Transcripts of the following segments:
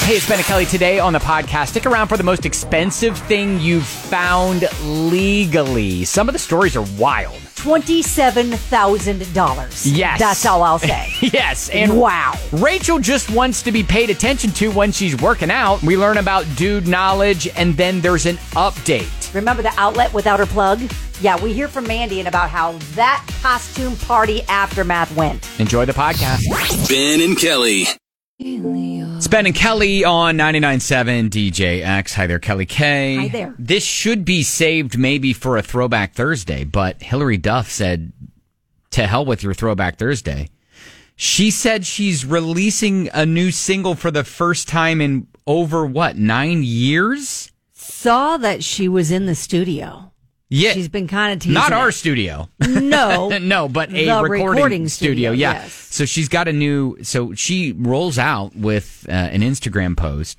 Hey, it's Ben and Kelly today on the podcast. Stick around for the most expensive thing you've found legally. Some of the stories are wild. $27,000. Yes. That's all I'll say. Yes. And wow. Rachel just wants to be paid attention to when she's working out. We learn about dude knowledge, and then there's an update. Remember the outlet without her plug? Yeah, we hear from Mandy and about how that costume party aftermath went. Enjoy the podcast. Ben and Kelly. It's Ben and Kelly on 99.7 DJX. Hi there, Kelly K. Hi there. This should be saved maybe for a Throwback Thursday, but Hillary Duff said, to hell with your Throwback Thursday. She said she's releasing a new single for the first time in over, 9 years? Saw that she was in the studio. Yeah. She's been kind of teasing Not our it. studio. No. No, but a The recording studio. Yeah. Yes. So she's got so she rolls out with an Instagram post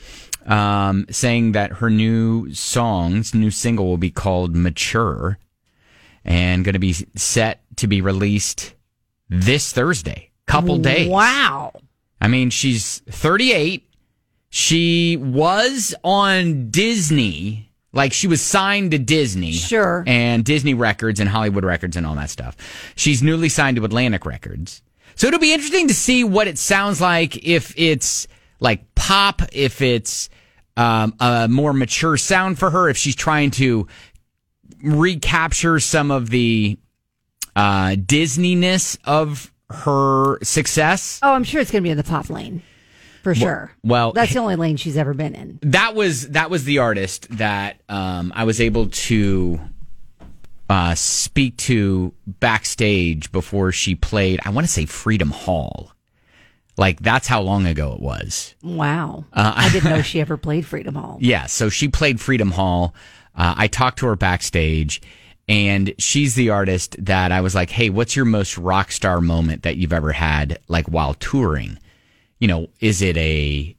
saying that her new single will be called Mature and going to be set to be released this Thursday. Couple days. Wow. I mean, she's 38. She was on Disney. Like, she was signed to Disney. Sure. And Disney Records and Hollywood Records and all that stuff. She's newly signed to Atlantic Records. So it'll be interesting to see what it sounds like, if it's like pop, if it's a more mature sound for her, if she's trying to recapture some of the Disney-ness of her success. Oh, I'm sure it's going to be in the pop lane. For sure. Well, that's the only lane she's ever been in. That was the artist that I was able to speak to backstage before she played, I want to say Freedom Hall. Like, that's how long ago it was. Wow. I didn't know she ever played Freedom Hall. Yeah, so she played Freedom Hall. I talked to her backstage, and she's the artist that I was like, hey, what's your most rock star moment that you've ever had, like, while touring? You know, is it a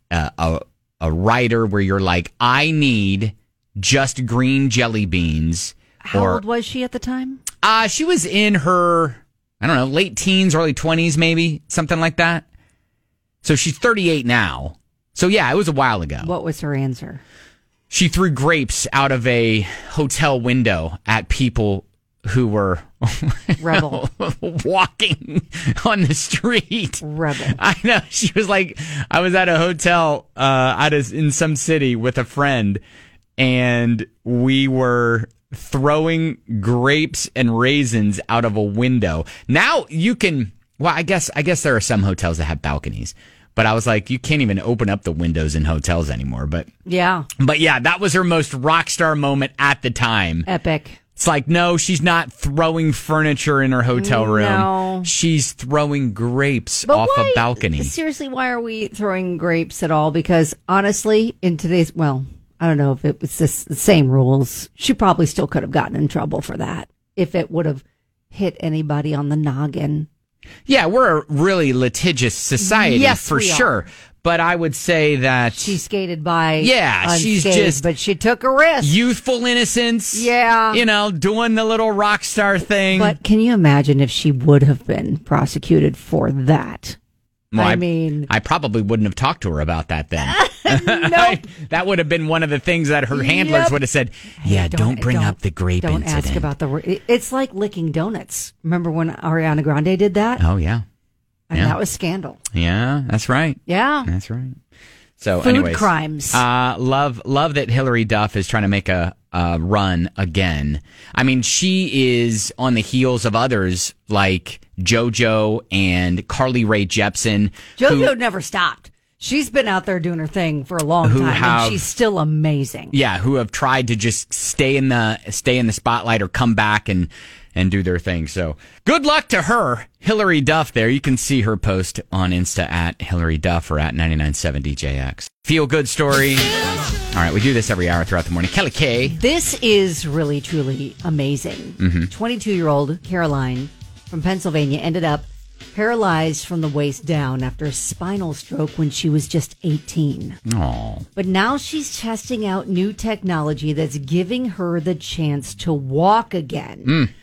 writer where you're like, I need just green jelly beans? How old was she at the time? She was in her, I don't know, late teens, early 20s, maybe, something like that. So she's 38 now. So yeah, it was a while ago. What was her answer? She threw grapes out of a hotel window at people who were Rebel. walking on the street. Rebel. I know. She was like, I was at a hotel in some city with a friend, and we were throwing grapes and raisins out of a window. Now you can, well, I guess there are some hotels that have balconies, but I was like, you can't even open up the windows in hotels anymore. But yeah, that was her most rock star moment at the time. Epic. It's like, no, she's not throwing furniture in her hotel room. No. She's throwing grapes off a balcony. Seriously, why are we throwing grapes at all? Because honestly, in today's, well, I don't know if it was the same rules. She probably still could have gotten in trouble for that if it would have hit anybody on the noggin. Yeah, we're a really litigious society, yes, for sure. Are. But I would say that she skated by. Yeah, unscathed, she's just, but she took a risk. Youthful innocence. Yeah, you know, doing the little rock star thing. But can you imagine if she would have been prosecuted for that? Well, I mean, I probably wouldn't have talked to her about that then. Nope. That would have been one of the things that her handlers would have said. Yeah, don't bring up the grape don't incident. Ask about the. It's like licking donuts. Remember when Ariana Grande did that? Oh yeah. And that was scandal. Yeah, that's right. Yeah. That's right. So, Food anyways, crimes. Love that Hillary Duff is trying to make a run again. I mean, she is on the heels of others like JoJo and Carly Rae Jepsen. JoJo never stopped. She's been out there doing her thing for a long time, and she's still amazing. Yeah, who have tried to just stay in the spotlight or come back and do their thing. So good luck to her, Hillary Duff there. You can see her post on Insta at Hillary Duff or at 99.7 DJX. Feel good story. All right, we do this every hour throughout the morning. Kelly K. This is really, truly amazing. 22-year-old Caroline from Pennsylvania ended up paralyzed from the waist down after a spinal stroke when she was just 18. Aww. But now she's testing out new technology that's giving her the chance to walk again.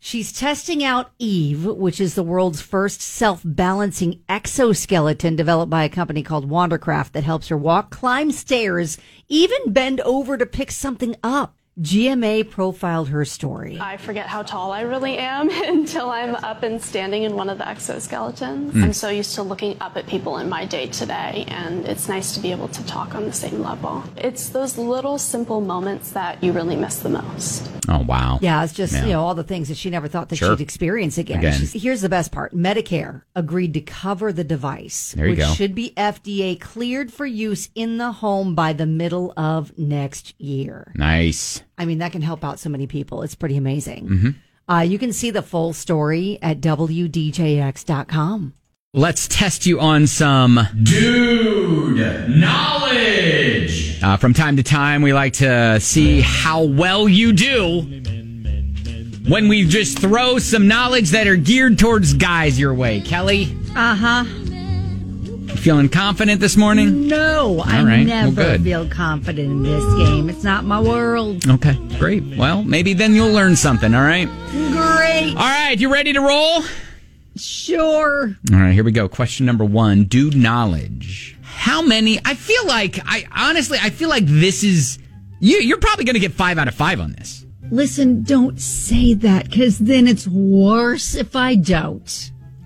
She's testing out Eve, which is the world's first self-balancing exoskeleton developed by a company called Wandercraft that helps her walk, climb stairs, even bend over to pick something up. GMA profiled her story. I forget how tall I really am until I'm up and standing in one of the exoskeletons. I'm so used to looking up at people in my day-to-day, and it's nice to be able to talk on the same level. It's those little simple moments that you really miss the most. Oh, wow. Yeah, it's just, all the things that she never thought that Sure. she'd experience again. Here's the best part. Medicare agreed to cover the device, There you which go. should be FDA cleared for use in the home by the middle of next year. Nice. I mean, that can help out so many people. It's pretty amazing. You can see the full story at WDJX.com. Let's test you on some dude knowledge. From time to time, we like to see how well you do when we just throw some knowledge that are geared towards guys your way. Kelly? Uh-huh. Feeling confident this morning? No, I right. Well, never good. feel confident in this game. It's not my world. Okay, great. Well, maybe then you'll learn something, all right? Great. All right, you ready to roll? Sure. All right, here we go. Question number 1, dude knowledge. How many? I feel like this is, you're probably going to get 5 out of 5 on this. Listen, don't say that, because then it's worse if I don't.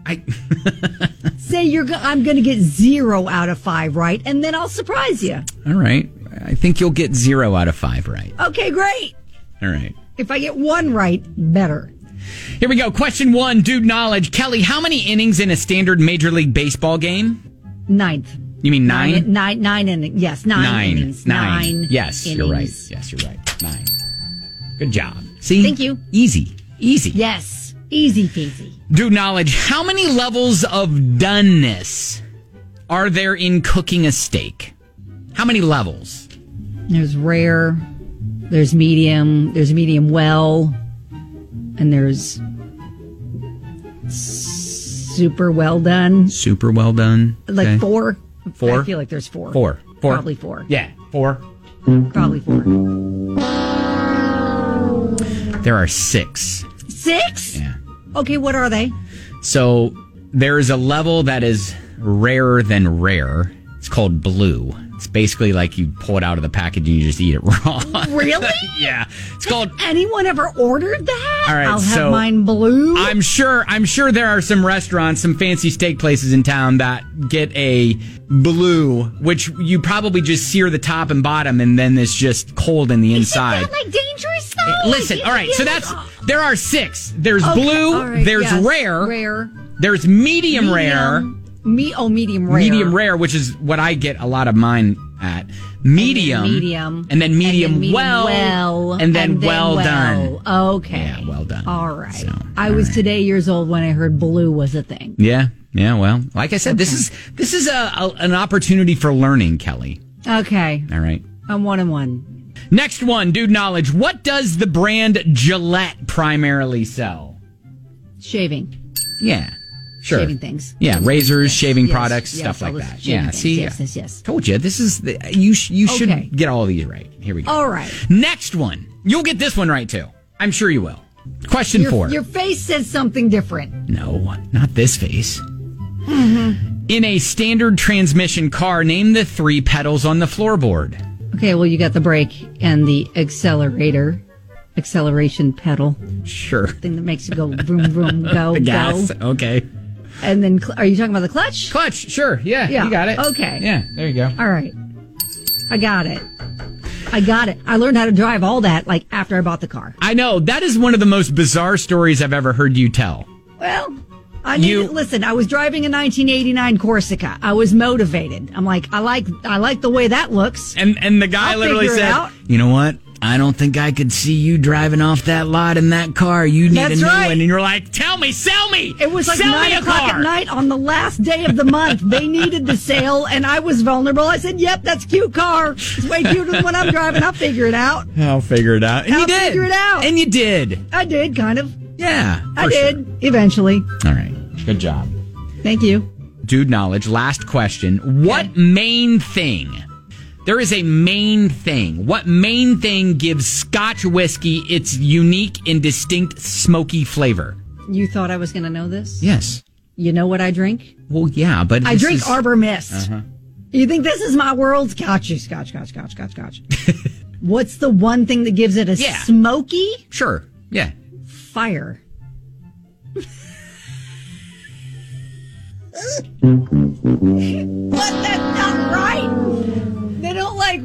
Say I'm going to get 0 out of 5 right, and then I'll surprise you. All right. I think you'll get 0 out of 5 right. Okay, great. All right. If I get 1 right, better. Here we go. Question 1, dude knowledge. Kelly, how many innings in a standard Major League Baseball game? 9th. You mean 9? 9 innings. Yes, 9 innings. 9. Yes, innings. you're right. Yes, you're right. 9. Good job. See? Thank you. Easy. Yes. Easy peasy. Dude knowledge. How many levels of doneness are there in cooking a steak? How many levels? There's rare, there's medium well, and there's super well done. Super well done. Like Okay. 4? 4? I feel like there's 4. 4. Probably 4. Yeah, 4. Probably 4. There are 6. 6? Yeah. Okay, what are they? So there's a level that is rarer than rare. It's called blue. It's basically like you pull it out of the package and you just eat it raw. Really? Yeah. It's called. Anyone ever ordered that? All right, I'll have so mine blue. I'm sure there are some restaurants, some fancy steak places in town that get a blue, which you probably just sear the top and bottom, and then it's just cold in the inside. Isn't that like dangerous though? Listen, all right. So there are 6. There's Okay, blue. all right, There's yes, rare. Rare. There's medium rare. Medium rare. Medium rare, which is what I get a lot of mine at. Medium. And then medium well. And then well done. Okay. Yeah, well done. All right. So, I was today years old when I heard blue was a thing. Yeah. Well, like I said, this is an opportunity for learning, Kelly. Okay. All right. I'm 1-1. Next one, dude knowledge. What does the brand Gillette primarily sell? Shaving. Yeah. Sure. Shaving things. Yeah, razors, shaving Yes, products, yes, stuff all like those that. shaving Yeah, things. see, Yes. told you this is you should Okay. get all of these right. Here we go. All right. Next one, you'll get this one right too. I'm sure you will. Question 4. Your face says something different. No, not this face. Mm-hmm. In a standard transmission car, name the 3 pedals on the floorboard. Okay, well, you got the brake and the acceleration pedal, Sure. thing that makes you go vroom, vroom, go, The gas. go. Okay. And then, are you talking about the clutch? Clutch. Sure. Yeah. Yeah, You got it. okay. Yeah. There you go. All right. I got it. I learned how to drive all that, like, after I bought the car. I know that is one of the most bizarre stories I've ever heard you tell. Well, listen, I was driving a 1989 Corsica. I was motivated. I'm like, I like the way that looks. And the guy I'll literally figure it said, out. "You know what? I don't think I could see you driving off that lot in that car. You need That's a new right. one." And you're like, "Tell me, sell me. It was like sell 9 me a o'clock car." at night on the last day of the month. They needed the sale, and I was vulnerable. I said, yep, that's a cute car. It's way cuter than what I'm driving. I'll figure it out. I'll figure it out. And I'll you did. figure it out. And you did. I did, kind of. Yeah. I for did, sure. eventually. All right. Good job. Thank you. Dude knowledge. Last question. What main thing There is a main thing. What main thing gives Scotch whiskey its unique and distinct smoky flavor? You thought I was going to know this? Yes. You know what I drink? Well, yeah, but I drink Arbor Mist. Uh-huh. You think this is my world? Scotch. What's the one thing that gives it a smoky? Sure. Yeah. Fire. What? That's not right. They don't like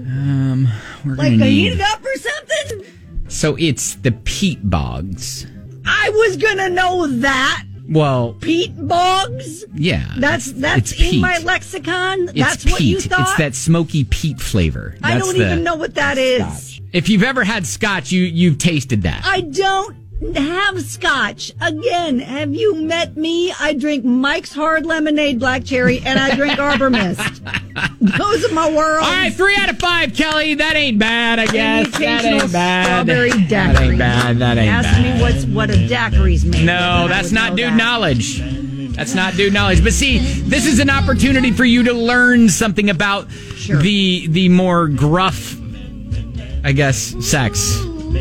heat it up or something? So it's the peat bogs. I was gonna know that. Well, Peat bogs? yeah. That's it's in peat. my lexicon? It's That's peat. what you thought? It's that smoky peat flavor. I don't even know what that is. Scotch. If you've ever had Scotch, you've tasted that. I don't have Scotch. Again, have you met me? I drink Mike's Hard Lemonade Black Cherry, and I drink Arbor Mist. Those are my worlds. All right, 3 out of 5, Kelly. That ain't bad, I guess. That ain't bad. Strawberry daiquiri. That ain't bad. That ain't Ask bad. me what a daiquiri's made. No, that's not dude knowledge. That's not dude knowledge. But see, this is an opportunity for you to learn something about the more gruff, I guess, sex.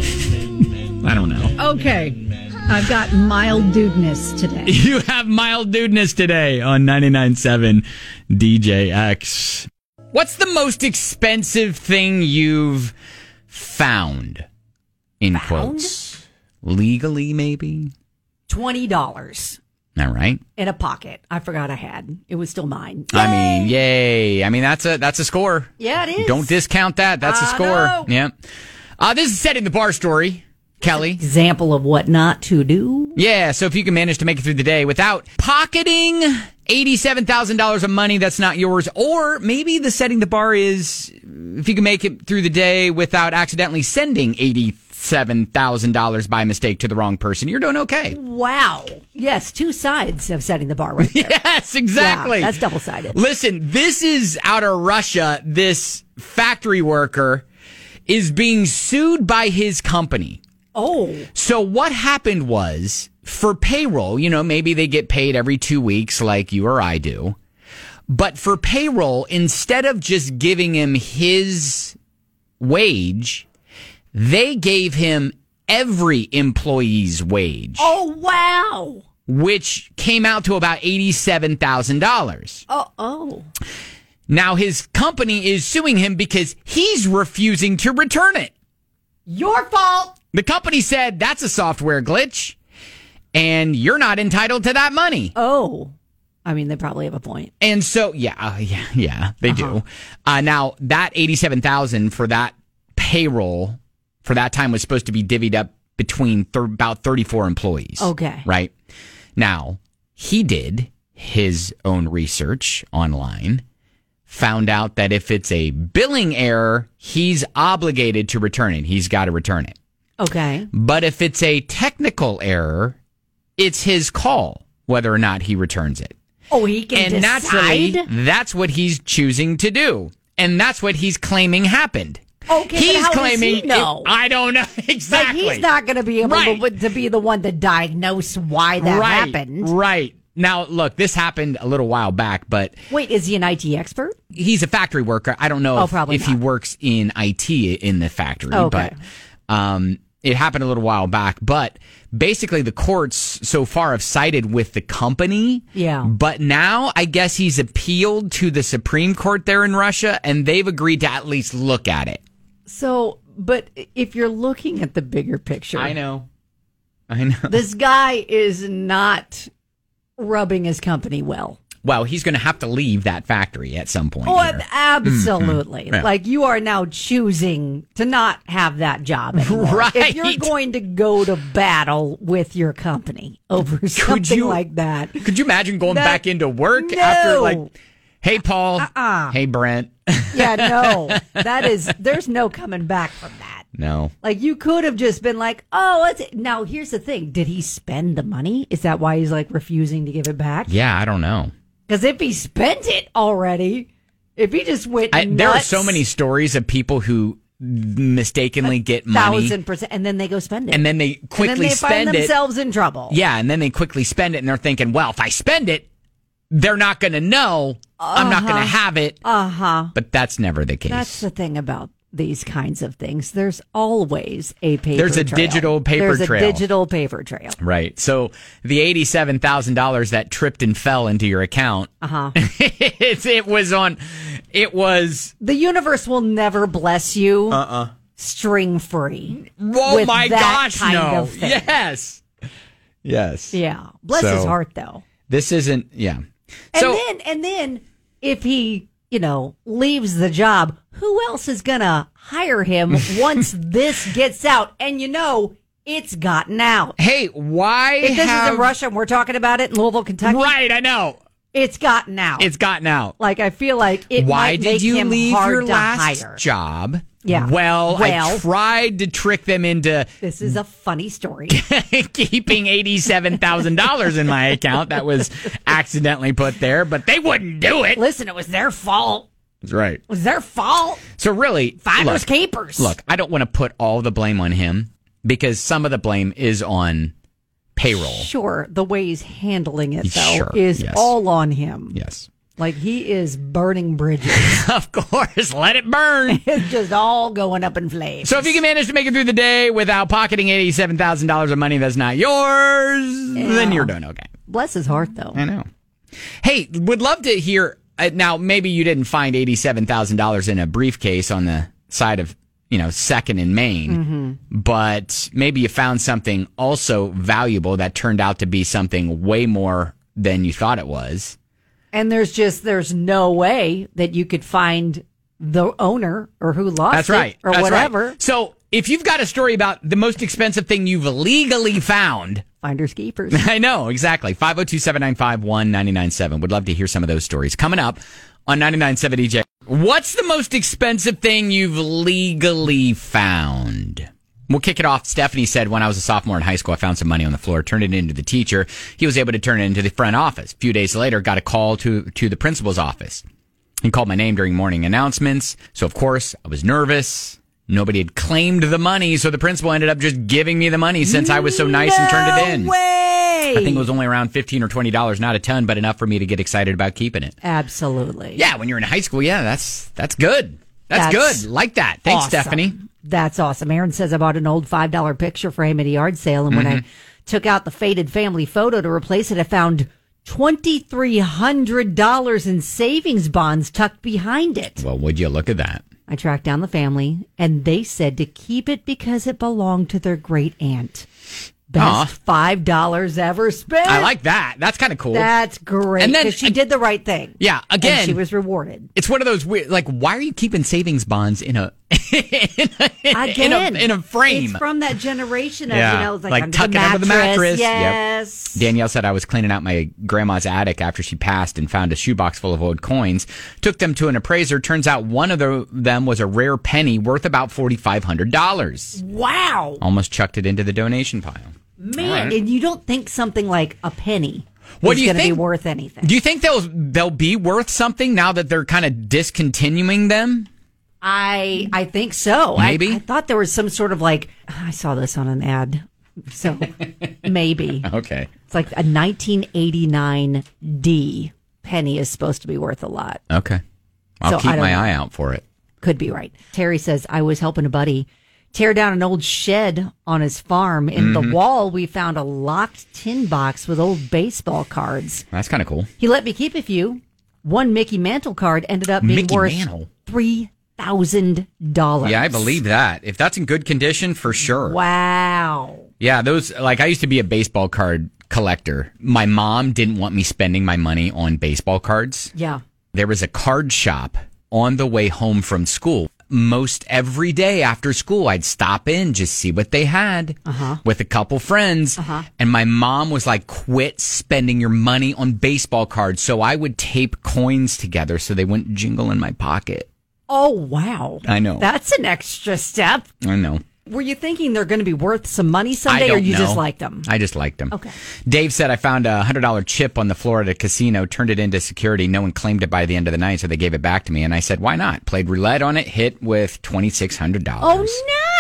I don't know. Okay. I've got mild dudeness today. You have mild dudeness today on 99.7 DJX. What's the most expensive thing you've found? In quotes. Legally, maybe? $20 All right. in a pocket. I forgot I had. It was still mine. I mean, yay. I mean, that's a score. Yeah, it is. Don't discount that. That's a score. No. Yeah. This is Setting the Bar story. Kelly. Example of what not to do. Yeah, so if you can manage to make it through the day without pocketing $87,000 of money that's not yours, or maybe the setting the bar is if you can make it through the day without accidentally sending $87,000 by mistake to the wrong person, you're doing okay. Wow. Yes, two sides of setting the bar right there. Yes, exactly. Yeah, that's double-sided. Listen, this is out of Russia. This factory worker is being sued by his company. Oh. So what happened was, for payroll, maybe they get paid every 2 weeks like you or I do. But for payroll, instead of just giving him his wage, they gave him every employee's wage. Oh, wow. Which came out to about $87,000. Oh. Now his company is suing him because he's refusing to return it. Your fault. The company said that's a software glitch, and you're not entitled to that money. Oh. I mean, they probably have a point. And so, they do. Now, that $87,000 for that payroll for that time was supposed to be divvied up between about 34 employees. Okay. Right? Now, he did his own research online, found out that if it's a billing error, he's obligated to return it. He's got to return it. Okay. But if it's a technical error, it's his call whether or not he returns it. Oh, he can and decide? naturally, that's what he's choosing to do. And that's what he's claiming happened. Okay, he's but how claiming, does he know? I don't know exactly. Like, he's not going to be able to be the one to diagnose why that happened. Right. Now, look, this happened a little while back, but... Wait, is he an IT expert? He's a factory worker. I don't know if he works in IT in the factory, okay. But it happened a little while back. But basically, the courts so far have sided with the company. Yeah. But now, I guess he's appealed to the Supreme Court there in Russia, and they've agreed to at least look at it. So, but if you're looking at the bigger picture... I know. This guy is not rubbing his company well. Well, he's going to have to leave that factory at some point. Oh, here. absolutely. Mm-hmm. Yeah. Like, you are now choosing to not have that job anymore. Right. If you're going to go to battle with your company over something like that. Could you imagine going back into work after, hey, Paul. Hey, Brent. Yeah, no. There's no coming back from that. No. Like, you could have just been like, now here's the thing. Did he spend the money? Is that why he's refusing to give it back? Yeah, I don't know. Because if he spent it already, if he just went nuts, there are so many stories of people who mistakenly get money. 1,000%, and then they go spend it. And then they quickly spend find themselves in trouble. Yeah, and then they quickly spend it, and they're thinking, well, if I spend it, they're not going to know I'm not going to have it. But that's never the case. That's the thing about these kinds of things. There's always a paper trail. There's a digital paper trail. There's a digital paper trail. Right. So the $87,000 that tripped and fell into your account, it was... The universe will never bless you string-free. Oh with my that gosh, kind no. of thing. Yes. Yeah. Bless his heart, though. This isn't, And then if he, leaves the job, who else is going to hire him once this gets out? And it's gotten out. Hey, why If this is in Russia and we're talking about it in Louisville, Kentucky. Right, I know. It's gotten out. It's gotten out. Like, I feel like it Why might did make you him leave hard your to last hire. job? Yeah. Well, I tried to trick them into This is a funny story. keeping $87,000 in my account that was accidentally put there, but they wouldn't do it. Listen, it was their fault. That's right. It was their fault. So really, Finders keepers. Look, I don't want to put all the blame on him because some of the blame is on payroll. Sure, the way he's handling it, though, Sure, is yes. all on him. Yes. Like, he is burning bridges. Of course, let it burn. It's just all going up in flames. So if you can manage to make it through the day without pocketing $87,000 of money that's not yours, then you're doing okay. Bless his heart, though. I know. Hey, would love to hear, now maybe you didn't find $87,000 in a briefcase on the side of, 2nd in Maine, but maybe you found something also valuable that turned out to be something way more than you thought it was. And there's no way that you could find the owner or who lost That's right. it or That's whatever. Right. So if you've got a story about the most expensive thing you've legally found, Finders keepers. I know, exactly. 502-795-1997. Would love to hear some of those stories. Coming up on 99.7 DJ. What's the most expensive thing you've legally found? We'll kick it off. Stephanie said, when I was a sophomore in high school, I found some money on the floor, turned it into the teacher. He was able to turn it into the front office. A few days later, got a call to the principal's office. He called my name during morning announcements. So, of course, I was nervous. Nobody had claimed the money, so the principal ended up just giving me the money since I was so nice and turned it in. No way! I think it was only around $15 or $20, not a ton, but enough for me to get excited about keeping it. Absolutely. Yeah, when you're in high school, that's good. That's good. Like that. Thanks, awesome. Stephanie. That's awesome. Aaron says I bought an old $5 picture frame at a yard sale, and when I took out the faded family photo to replace it, I found $2,300 in savings bonds tucked behind it. Well, would you look at that? I tracked down the family, and they said to keep it because it belonged to their great aunt. Best $5 ever spent. I like that. That's kind of cool. That's great. And then 'cause she did the right thing. Yeah, again, and she was rewarded. It's one of those weird, like, why are you keeping savings bonds in a in a frame? It's from that generation of, it's like under tucking under the mattress. Yes. Yep. Danielle said I was cleaning out my grandma's attic after she passed and found a shoebox full of old coins. Took them to an appraiser. Turns out one of them was a rare penny worth about $4,500. Wow. Almost chucked it into the donation pile. Man, Right. and you don't think something like a penny What is do you going to be think? worth anything. Do you think they'll be worth something now that they're kind of discontinuing them? I think so. Maybe? I thought there was some sort of I saw this on an ad. So maybe. Okay. It's like a 1989 D penny is supposed to be worth a lot. Okay. I'll So, keep I don't my know. eye out for it. Could be right. Terry says, I was helping a buddy tear down an old shed on his farm. In the wall, we found a locked tin box with old baseball cards. That's kind of cool. He let me keep a few. One Mickey Mantle card ended up being Mickey worth Mantle? $3,000. Yeah, I believe that. If that's in good condition, for sure. Wow. Yeah, those, I used to be a baseball card collector. My mom didn't want me spending my money on baseball cards. Yeah. There was a card shop on the way home from school. Most every day after school, I'd stop in, just see what they had with a couple friends. And my mom was like, quit spending your money on baseball cards. So I would tape coins together so they wouldn't jingle in my pocket. Oh, wow. I know. That's an extra step. I know. Were you thinking they're going to be worth some money I someday, don't or you know. just liked them? I just liked them. Okay. Dave said, I found a $100 chip on the floor at a casino, turned it into security. No one claimed it by the end of the night, so they gave it back to me. And I said, why not? Played roulette on it, hit with $2,600. Oh,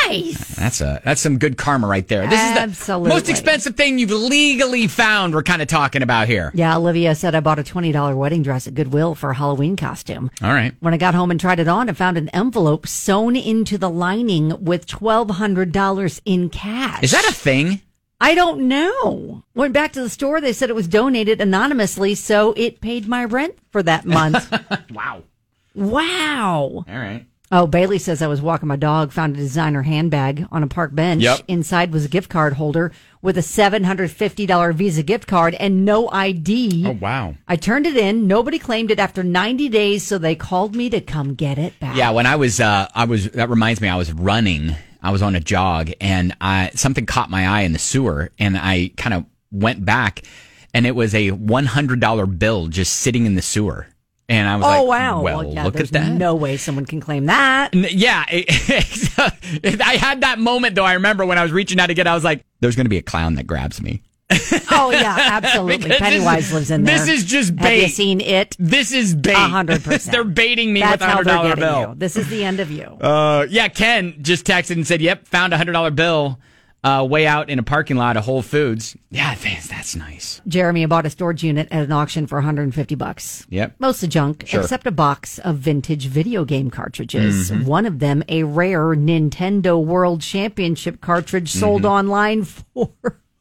Nice. That's some good karma right there. This is the Absolutely. most expensive thing you've legally found. We're kind of talking about here. Yeah, Olivia said I bought a $20 wedding dress at Goodwill for a Halloween costume. All right. When I got home and tried it on, I found an envelope sewn into the lining with $1,200 in cash. Is that a thing? I don't know. Went back to the store. They said it was donated anonymously, so it paid my rent for that month. Wow. Wow. All right. Oh, Bailey says I was walking my dog, found a designer handbag on a park bench. Yep. Inside was a gift card holder with a $750 Visa gift card and no ID. Oh, wow. I turned it in. Nobody claimed it after 90 days, so they called me to come get it back. Yeah, when I was that reminds me, I was running. I was on a jog and something caught my eye in the sewer and I kind of went back and it was a $100 bill just sitting in the sewer. And I was like, wow. Well, Yeah, look at there's that. No way someone can claim that. Yeah. I had that moment, though. I remember when I was reaching out to get, I was like, there's going to be a clown that grabs me. Oh, yeah, absolutely. Because Pennywise lives in there. This is just bait. Have you seen it? This is bait. 100%. They're baiting me That's with a how they're $100 getting bill. you. This is the end of you. Yeah, Ken just texted and said, yep, found a $100 bill way out in a parking lot of Whole Foods. Yeah, that's nice. Jeremy bought a storage unit at an auction for $150. Yep. Mostly junk, Sure. except a box of vintage video game cartridges. One of them, a rare Nintendo World Championship cartridge, sold online for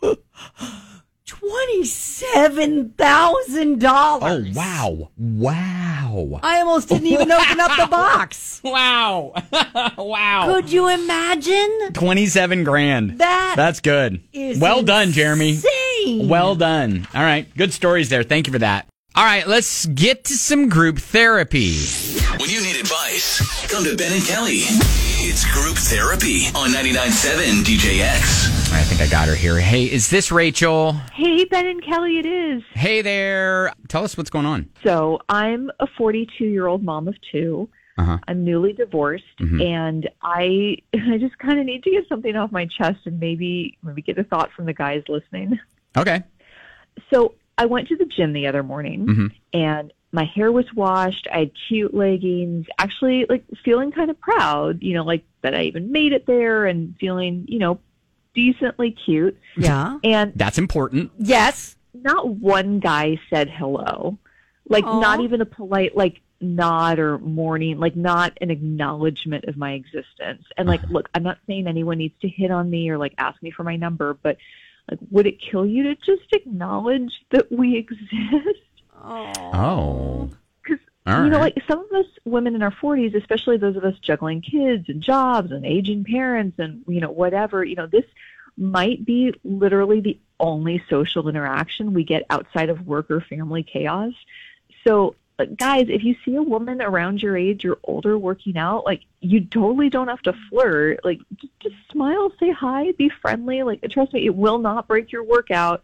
$27,000. Oh, wow. Wow. I almost didn't even open up the box. Wow. Wow. Could you imagine? 27 grand. That's good. Is Well done, Jeremy. insane. Well done. All right. Good stories there. Thank you for that. All right. Let's get to some group therapy. When you need advice, come to Ben and Kelly. It's Group Therapy on 99.7 DJX. I think I got her here. Hey, is this Rachel? Hey, Ben and Kelly, it is. Hey there. Tell us what's going on. So I'm a 42-year-old mom of two. I'm newly divorced, and I just kind of need to get something off my chest and maybe get a thought from the guys listening. Okay. So I went to the gym the other morning, and my hair was washed. I had cute leggings, actually, like, feeling kind of proud, like, that I even made it there and feeling, decently cute. Yeah. And That's important. Yes. not one guy said hello. Like, Aww. not even a polite, like, nod or morning, like, not an acknowledgement of my existence. And, like, look, I'm not saying anyone needs to hit on me or, like, ask me for my number, but, like, would it kill you to just acknowledge that we exist? Oh. Because, All you know, right. like, some of us women in our 40s, especially those of us juggling kids and jobs and aging parents and, whatever, this might be literally the only social interaction we get outside of work or family chaos. So, guys, if you see a woman around your age or older working out, like, you totally don't have to flirt. Like, just smile, say hi, be friendly. Like, trust me, it will not break your workout.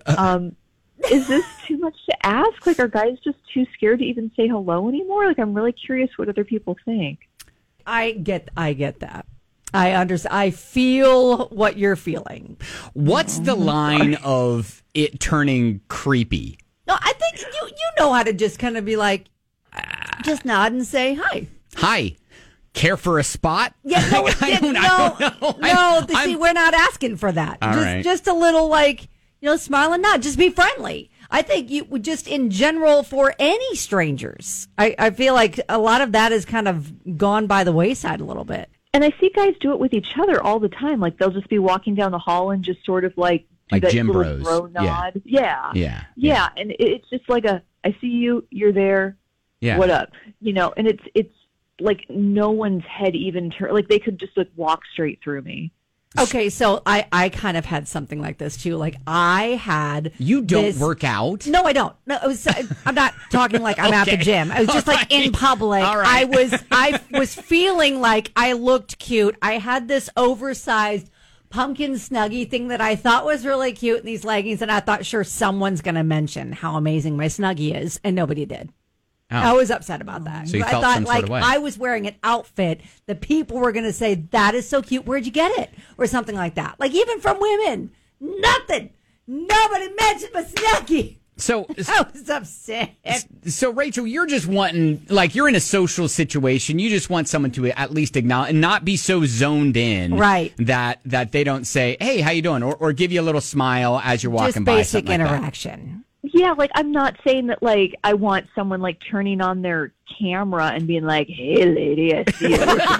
Is this too much to ask? Like, are guys just too scared to even say hello anymore? Like, I'm really curious what other people think. I get that. I understand. I feel what you're feeling. What's the line of it turning creepy? No, I think you know how to just kind of be like, just nod and say hi. Hi. Care for a spot? Yeah, no, I don't know. see, we're not asking for that. All right. Just a little, like, smile and nod. Just be friendly. I think you would just in general for any strangers. I feel like a lot of that has kind of gone by the wayside a little bit. And I see guys do it with each other all the time. Like, they'll just be walking down the hall and just sort of like that gym little bros. bro nod. Yeah. Yeah. And it's just like I see you, you're there. Yeah. What up? And it's like no one's head even turn. Like, they could just like walk straight through me. Okay, so I kind of had something like this too. Like, I had You don't this- work out? No, I don't. No, I'm not talking like I'm at the Okay. gym. I was just All like in right. public. All right. I was feeling like I looked cute. I had this oversized pumpkin snuggie thing that I thought was really cute in these leggings, and I thought, sure, someone's going to mention how amazing my snuggie is, and nobody did. Oh. I was upset about that. So you I felt thought, some sort like, of way. I was wearing an outfit that people were going to say, that is so cute. Where'd you get it? Or something like that. Like, even from women. Nothing. Nobody mentioned my snuggie. So, I was upset. so Rachel, you're just wanting, like, you're in a social situation. You just want someone to at least acknowledge and not be so zoned in, right? That they don't say, "Hey, how you doing?" or give you a little smile as you're walking by. Just basic interaction. Yeah, like I'm not saying that like I want someone like turning on their camera and being like, "Hey, lady, I see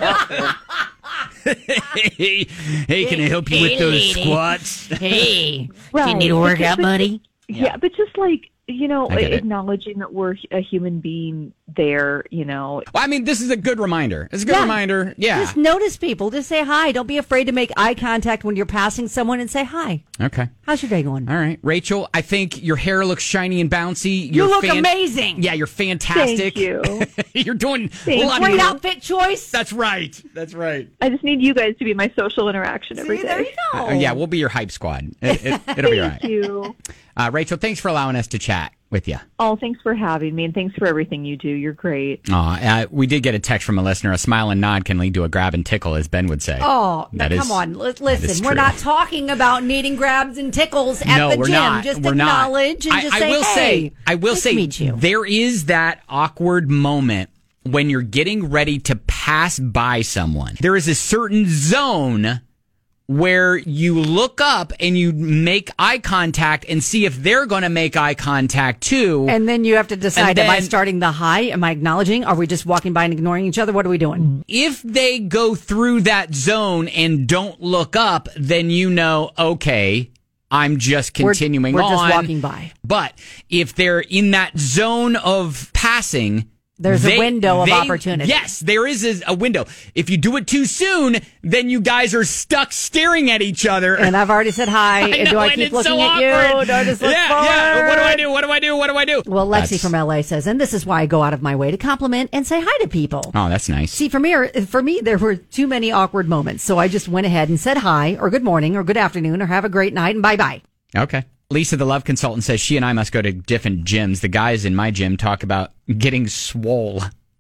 you." hey, can I help you with those squats? Hey, right. do you need a workout, buddy? Yeah, but just like, it. acknowledging that we're a human being there, Well, I mean, this is a good reminder. It's a good reminder. Yeah. Just notice people. Just say hi. Don't be afraid to make eye contact when you're passing someone and say hi. Okay. How's your day going? All right. Rachel, I think your hair looks shiny and bouncy. You look amazing. Yeah, you're fantastic. Thank you. You're doing great outfit choice. That's right. That's right. I just need you guys to be my social interaction every day. There you go. Yeah, we'll be your hype squad. It'll be all right. Thank you. Rachel, thanks for allowing us to chat with you. Oh, thanks for having me, and thanks for everything you do. You're great. We did get a text from a listener. A smile and nod can lead to a grab and tickle, as Ben would say. Oh, come on. Listen, we're not talking about needing grabs and tickles at the we're gym. Not. Just we're acknowledge not. and just say, I will say, meet you. There is that awkward moment when you're getting ready to pass by someone. There is a certain zone where you look up and you make eye contact and see if they're going to make eye contact too. And then you have to decide, am I starting the hi? Am I acknowledging? Are we just walking by and ignoring each other? What are we doing? If they go through that zone and don't look up, then okay, I'm just continuing on. We're just walking by. But if they're in that zone of passing, there's a window of opportunity. Yes, there is a window. If you do it too soon, then you guys are stuck staring at each other. And I've already said hi. Do I keep looking at you? Do I just look forward? Yeah. What do I do? Well, Lexi from LA says, and this is why I go out of my way to compliment and say hi to people. Oh, that's nice. See, for me, there were too many awkward moments. So I just went ahead and said hi, or good morning, or good afternoon, or have a great night, and bye-bye. Okay. Lisa, the love consultant, says she and I must go to different gyms. The guys in my gym talk about getting swole.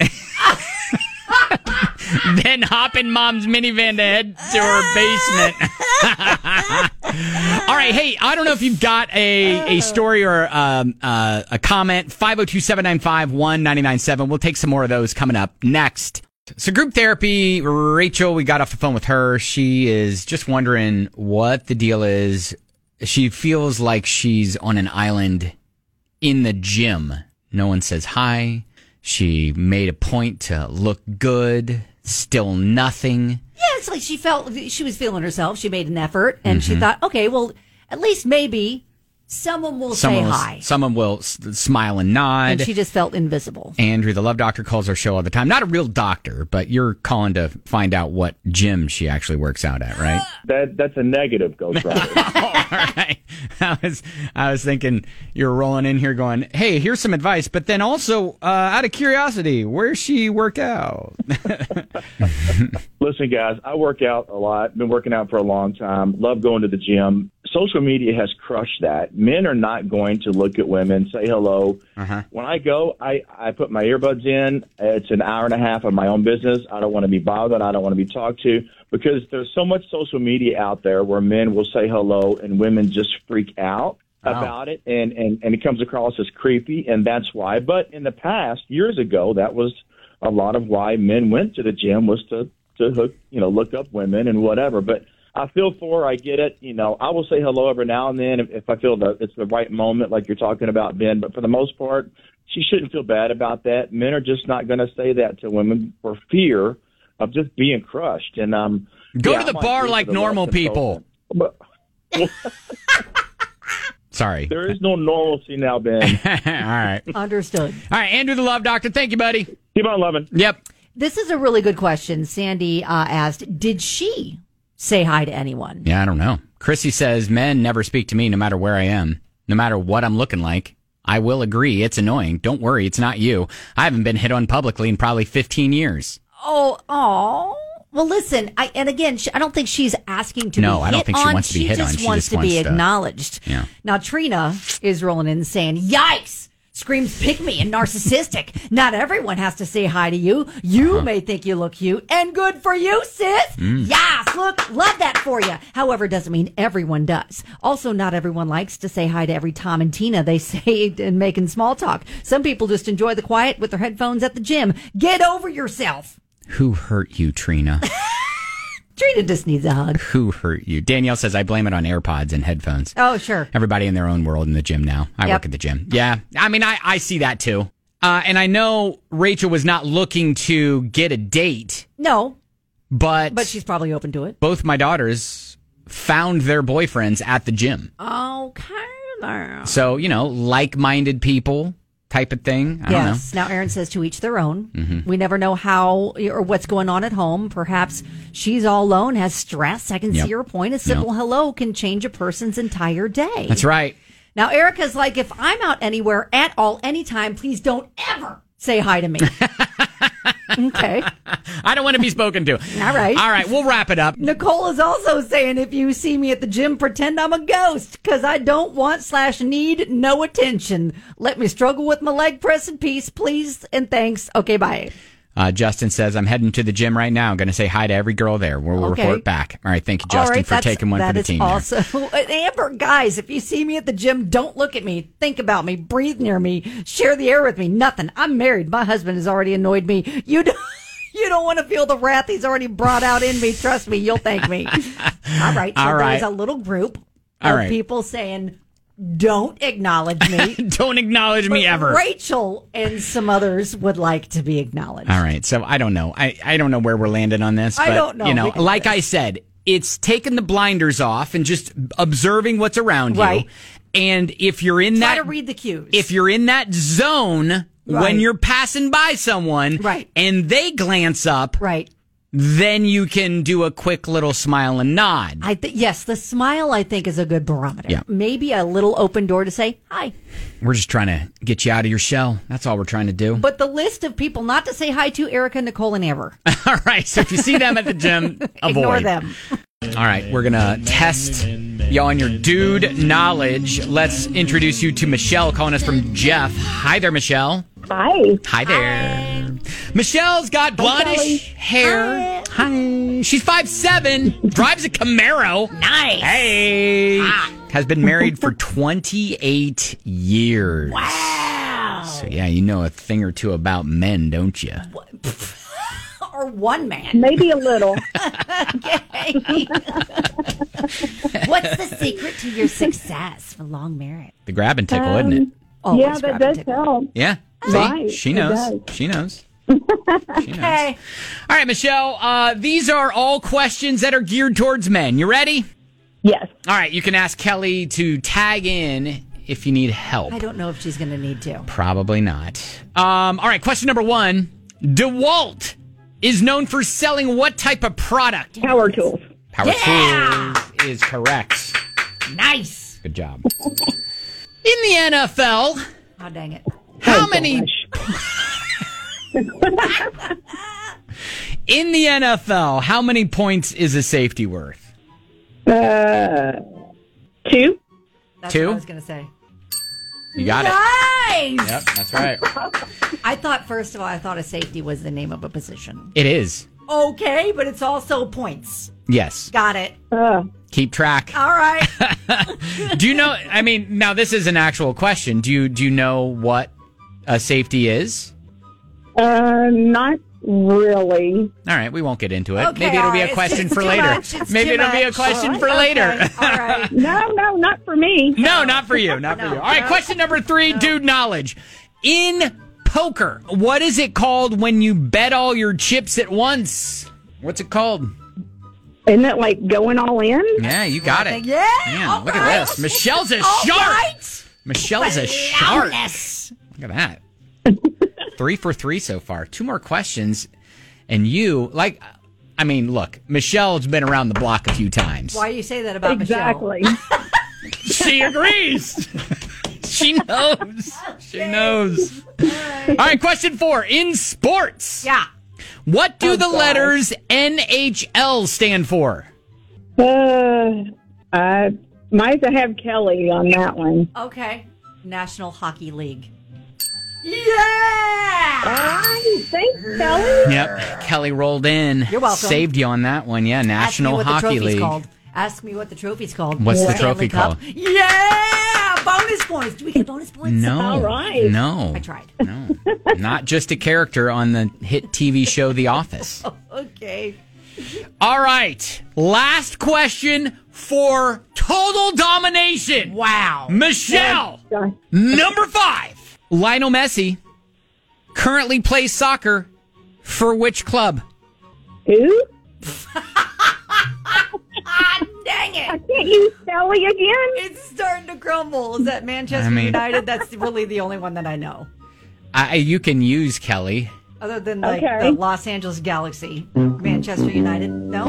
Then hop in mom's minivan to head to her basement. All right. Hey, I don't know if you've got a story or a comment. 502-795-1997. We'll take some more of those coming up next. So group therapy, Rachel, we got off the phone with her. She is just wondering what the deal is. She feels like she's on an island in the gym. No one says hi. She made a point to look good. Still nothing. Yeah, it's like she was feeling herself. She made an effort, and she thought, okay, well, at least maybe someone will say hi. Someone will smile and nod. And she just felt invisible. Andrew, the love doctor, calls our show all the time. Not a real doctor, but you're calling to find out what gym she actually works out at, right? That's a negative, Ghost Rider. All right. I was thinking you were rolling in here going, hey, here's some advice, but then also, out of curiosity, where's she work out? Listen, guys, I work out a lot. Been working out for a long time. Love going to the gym. Social media has crushed that. Men are not going to look at women, say hello. When I go, I put my earbuds in. It's an hour and a half of my own business. I don't want to be bothered. I don't want to be talked to, because there's so much social media out there where men will say hello and women just freak out about it, and it comes across as creepy, and that's why. But in the past, years ago, that was a lot of why men went to the gym, was to look up women and whatever. But I feel for her. I get it. I will say hello every now and then if I feel that it's the right moment, like you're talking about, Ben. But for the most part, she shouldn't feel bad about that. Men are just not going to say that to women for fear of just being crushed. And go to the bar like normal people. But, sorry. There is no normalcy now, Ben. All right. Understood. All right, Andrew, the love doctor. Thank you, buddy. Keep on loving. Yep. This is a really good question. Sandy asked, did she say hi to anyone? Yeah, I don't know. Chrissy says, men never speak to me no matter where I am, no matter what I'm looking like. I will agree. It's annoying. Don't worry. It's not you. I haven't been hit on publicly in probably 15 years. Oh. Well, listen, I don't think she's asking to be hit on. No, I don't think she wants to be hit on. She just wants to be acknowledged. Yeah. Now, Trina is rolling in saying, yikes! screams pick me and narcissistic. Not everyone has to say hi to you. You may think you look cute, and good for you, sis. Yes, look, love that for you. However, doesn't mean everyone does. Also, not everyone likes to say hi to every Tom and Tina they say and making small talk. Some people just enjoy the quiet with their headphones at the gym. Get over yourself. Who hurt you, Trina? Trina just needs a hug. Who hurt you? Danielle says, I blame it on AirPods and headphones. Oh, sure. Everybody in their own world in the gym now. I work at the gym. Yeah. I mean, I see that too. And I know Rachel was not looking to get a date. No. But she's probably open to it. Both my daughters found their boyfriends at the gym. Okay. So, like-minded people type of thing. I don't know. Now, Aaron says to each their own. We never know how or what's going on at home. Perhaps she's all alone, has stress. I can see your point. A simple hello can change a person's entire day. That's right. Now, Erica's like, if I'm out anywhere at all, anytime, please don't ever say hi to me. Okay. I don't want to be spoken to. All right. All right, we'll wrap it up. Nicole is also saying, if you see me at the gym, pretend I'm a ghost, because I don't want/need no attention. Let me struggle with my leg press in peace, please, and thanks. Okay, bye. Justin says, I'm heading to the gym right now. I'm going to say hi to every girl there. We'll report back. All right, thank you, Justin, for taking one for the team. That is also, Amber, guys, if you see me at the gym, don't look at me. Think about me. Breathe near me. Share the air with me. Nothing. I'm married. My husband has already annoyed me. You don't want to feel the wrath he's already brought out in me. Trust me, you'll thank me. All right, so there's a little group of people saying, don't acknowledge me. Don't acknowledge me ever. Rachel and some others would like to be acknowledged. All right. So I don't know. I don't know where we're landing on this. But, I don't know. Like I said, it's taking the blinders off and just observing what's around you. And if you're in Try to read the cues. If you're in that zone when you're passing by someone and they glance up, then you can do a quick little smile and nod. Yes, the smile, I think, is a good barometer. Yeah. Maybe a little open door to say, hi. We're just trying to get you out of your shell. That's all we're trying to do. But the list of people not to say hi to, Erica, Nicole, and Amber. All right, so if you see them at the gym, avoid. Ignore them. All right, we're going to test you on your dude knowledge. Let's introduce you to Michelle calling us from Jeff. Hi there, Michelle. Hi. Hi there. Michelle's got blondish hair. Hi. She's 5'7", drives a Camaro. Nice. Hey. Has been married for 28 years. Wow. So, yeah, you know a thing or two about men, don't you? Or one man. Maybe a little. Okay. What's the secret to your success for long marriage? The grab and tickle, isn't it? Yeah, that does help. Yeah. See? Right. She knows. She knows. She knows. Okay. All right, Michelle, these are all questions that are geared towards men. You ready? Yes. All right, you can ask Kelly to tag in if you need help. I don't know if she's going to need to. Probably not. All right, question number 1. DeWalt is known for selling what type of product? Power tools. Power tools is correct. Nice. Good job. In the NFL, Oh, dang it. how many... In the NFL, how many points is a safety worth? 2. That's 2? what I was going to say. You got it. Nice. Yep, that's right. I thought, first of all, a safety was the name of a position. It is. Okay, but it's also points. Yes. Got it. Keep track. All right. Do you know, I mean, now this is an actual question. Do you know what a safety is? Not really. All right, we won't get into it. Okay, Maybe it'll be a it's question just for too later. much. It's Maybe too it'll be a much. question for Okay, later. all right. No, not for me. No, not for you. Not for you. All right, question number 3, dude knowledge. In poker, what is it called when you bet all your chips at once? What's it called? Isn't it like going all in? Yeah, you got it. Yeah. Man, look at this. Michelle's a shark. Michelle's a shark. Look at that. 3 for 3 so far. 2 more questions. And you, look, Michelle's been around the block a few times. Why do you say that about Exactly. She agrees. She knows. She knows. All right, question 4. In sports. Yeah. What do the letters NHL stand for? Might have Kelly on that one. Okay. National Hockey League. Yeah! All right. Thanks, Kelly. Yep. Kelly rolled in. You're welcome. Saved you on that one. Yeah, National Hockey League. Ask me what the trophy's called. What's the Stanley trophy Cup. called? Yeah! Bonus points. Do we get bonus points? No. All right. No. I tried. No. Not just a character on the hit TV show The Office. Okay. All right. Last question for total domination. Wow. Michelle, Gosh. number 5. Lionel Messi currently plays soccer for which club? Who? Dang it. I can't use Sally again. It's starting to crumble. Is that Manchester I mean- United? That's really the only one that I know. You can use Kelly. Other than like Okay. the Los Angeles Galaxy. Manchester United? No?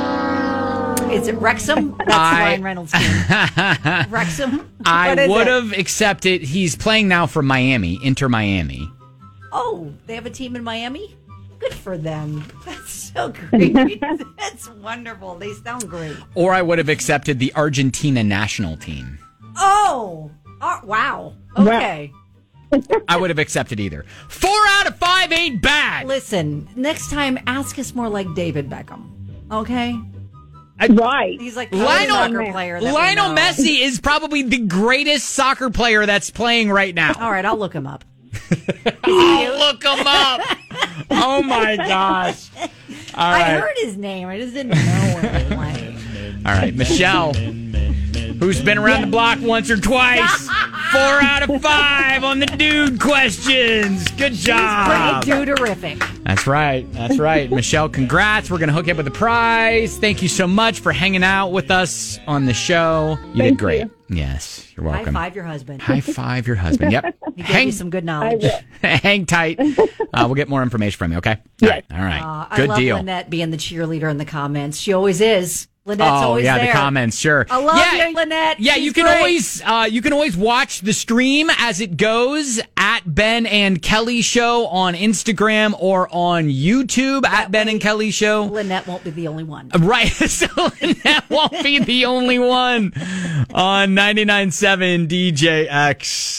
Is it Wrexham? That's Ryan Reynolds' team. Wrexham? I What is would it? have accepted. He's playing now for Miami, Inter Miami. Oh, they have a team in Miami? Good for them. That's so great. That's wonderful. They sound great. Or I would have accepted the Argentina national team. Oh, wow. Okay. I would have accepted either. 4 out of 5 ain't bad. Listen, next time ask us more like David Beckham. Okay? Right. He's like the soccer player. That we Lionel know. Messi is probably the greatest soccer player that's playing right now. All right, I'll look him up. I'll look him up. Oh my gosh. All I right. heard his name. I just didn't know where he played. All right, Michelle, who's been around the block once or twice. 4 out of 5 on the dude questions. Good job. Pretty dude-terrific. That's right. That's right. Michelle, congrats. We're going to hook you up with a prize. Thank you so much for hanging out with us on the show. You did great. you. Yes, you're High welcome. five your husband. High five your husband. Yep. He gave you some good knowledge. Hang tight. We'll get more information from you, okay? Yes. All right. I Good love deal. Lynette being the cheerleader in the comments. She always is. Lynette's always yeah, there. the comments, sure. I love you, Lynette. Yeah, She's you can great. always watch the stream as it goes at Ben and Kelly Show on Instagram or on YouTube at Ben and Kelly Show. Lynette won't be the only one. Right, so that won't be the only one on 99.7 DJX.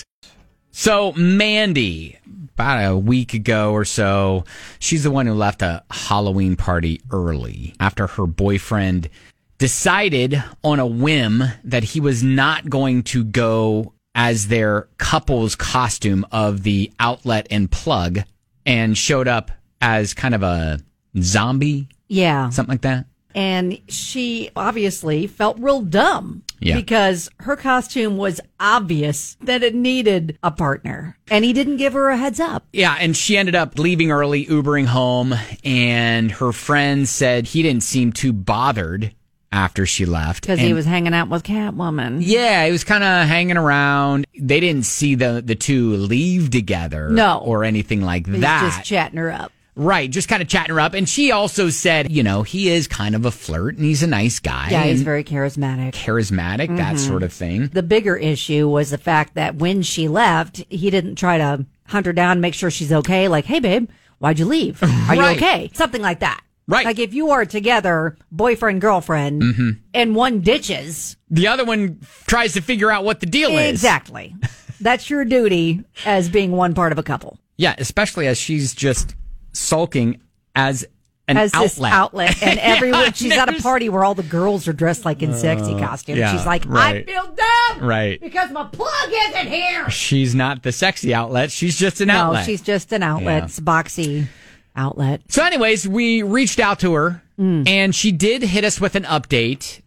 So Mandy, about a week ago or so, she's the one who left a Halloween party early after her boyfriend decided on a whim that he was not going to go as their couple's costume of the outlet and plug and showed up as kind of a zombie, Yeah. something like that. And she obviously felt real dumb. Yeah. Because her costume was obvious that it needed a partner. And he didn't give her a heads up. Yeah, and she ended up leaving early, Ubering home, and her friend said he didn't seem too bothered after she left. Because he And- was hanging out with Catwoman. Yeah, he was kind of hanging around. They didn't see the two leave together No. or anything like He's that. just chatting her up. Right, just kind of chatting her up. And she also said, he is kind of a flirt and he's a nice guy. Yeah, he's and very charismatic. charismatic, that sort of thing. The bigger issue was the fact that when she left, he didn't try to hunt her down, make sure she's okay. Like, hey, babe, why'd you leave? Are you Right. okay? Something like that. Right. Like if you are together, boyfriend, girlfriend, and one ditches. The other one tries to figure out what the deal is. Exactly. That's your duty as being one part of a couple. Yeah, especially as she's just sulking as an As outlet. this outlet. And everyone, Yeah, she's at a there's- party where all the girls are dressed like in sexy costumes. yeah, She's like, right. I feel dumb. Right. Because my plug isn't here. She's not the sexy outlet. She's just an No, outlet. she's just an outlet. Yeah. It's a boxy outlet. So anyways, we reached out to her and she did hit us with an update.